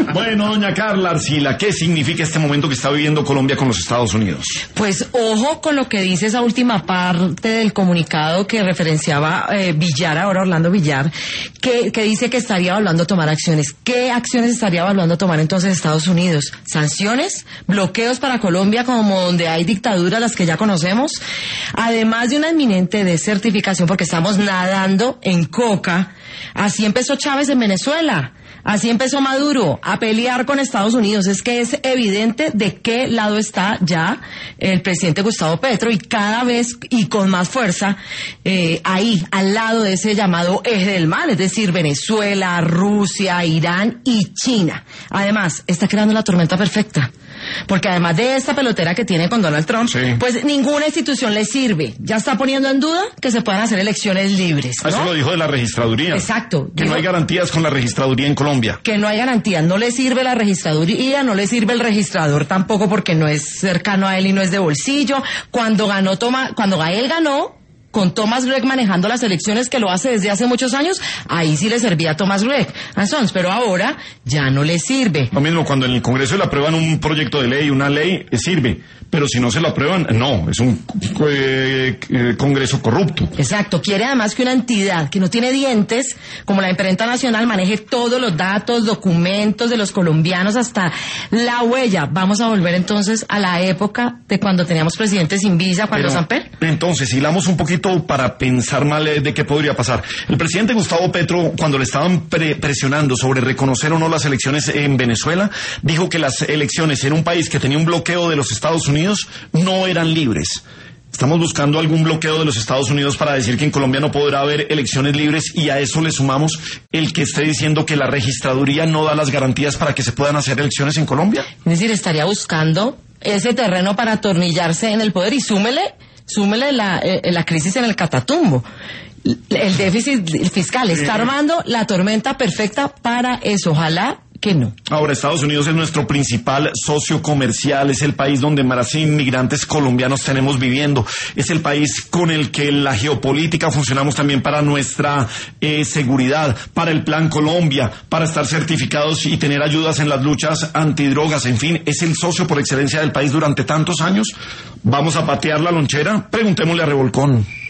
Bueno, doña Carla Arcila, ¿qué significa este momento que está viviendo Colombia con los Estados Unidos? Pues ojo con lo que dice esa última parte del comunicado que referenciaba Villar, ahora Orlando Villar, que dice que estaría evaluando tomar acciones. ¿Qué acciones estaría evaluando tomar entonces Estados Unidos? ¿Sanciones? ¿Bloqueos para Colombia como donde hay dictaduras, las que ya conocemos? Además de una inminente desertificación porque estamos nadando en coca. Así empezó Chávez en Venezuela. Así empezó Maduro a pelear con Estados Unidos. Es que es evidente de qué lado está ya el presidente Gustavo Petro y cada vez y con más fuerza ahí, al lado de ese llamado eje del mal, es decir, Venezuela, Rusia, Irán y China. Además, está creando la tormenta perfecta. Porque además de esta pelotera que tiene con Donald Trump, sí, pues ninguna institución le sirve. Ya está poniendo en duda que se puedan hacer elecciones libres, ¿no? Eso lo dijo de la registraduría. Exacto. Que no hay garantías con la registraduría en Colombia. Que no hay garantías. No le sirve la registraduría, no le sirve el registrador tampoco porque no es cercano a él y no es de bolsillo. Cuando él ganó, con Thomas Gregg manejando las elecciones, que lo hace desde hace muchos años, ahí sí le servía a Thomas Gregg. Pero ahora ya no le sirve. Lo mismo, cuando en el Congreso le aprueban un proyecto de ley, una ley, sirve. Pero si no se lo aprueban, no, es un Congreso corrupto. Exacto, quiere además que una entidad que no tiene dientes, como la Imprenta Nacional, maneje todos los datos, documentos de los colombianos hasta la huella. Vamos a volver entonces a la época de cuando teníamos presidentes sin visa, cuando Samper. Entonces, hilamos un poquito para pensar mal de qué podría pasar. El presidente Gustavo Petro, cuando le estaban presionando sobre reconocer o no las elecciones en Venezuela, dijo que las elecciones en un país que tenía un bloqueo de los Estados Unidos no eran libres. Estamos buscando algún bloqueo de los Estados Unidos para decir que en Colombia no podrá haber elecciones libres, y a eso le sumamos el que esté diciendo que la registraduría no da las garantías para que se puedan hacer elecciones en Colombia. Es decir, estaría buscando ese terreno para atornillarse en el poder, y súmele la crisis en el Catatumbo. El déficit fiscal está armando la tormenta perfecta para eso. Ojalá que no. Ahora, Estados Unidos es nuestro principal socio comercial, es el país donde más inmigrantes colombianos tenemos viviendo, es el país con el que la geopolítica funcionamos también para nuestra seguridad, para el Plan Colombia, para estar certificados y tener ayudas en las luchas antidrogas, en fin, es el socio por excelencia del país durante tantos años. ¿Vamos a patear la lonchera? Preguntémosle a Revolcón.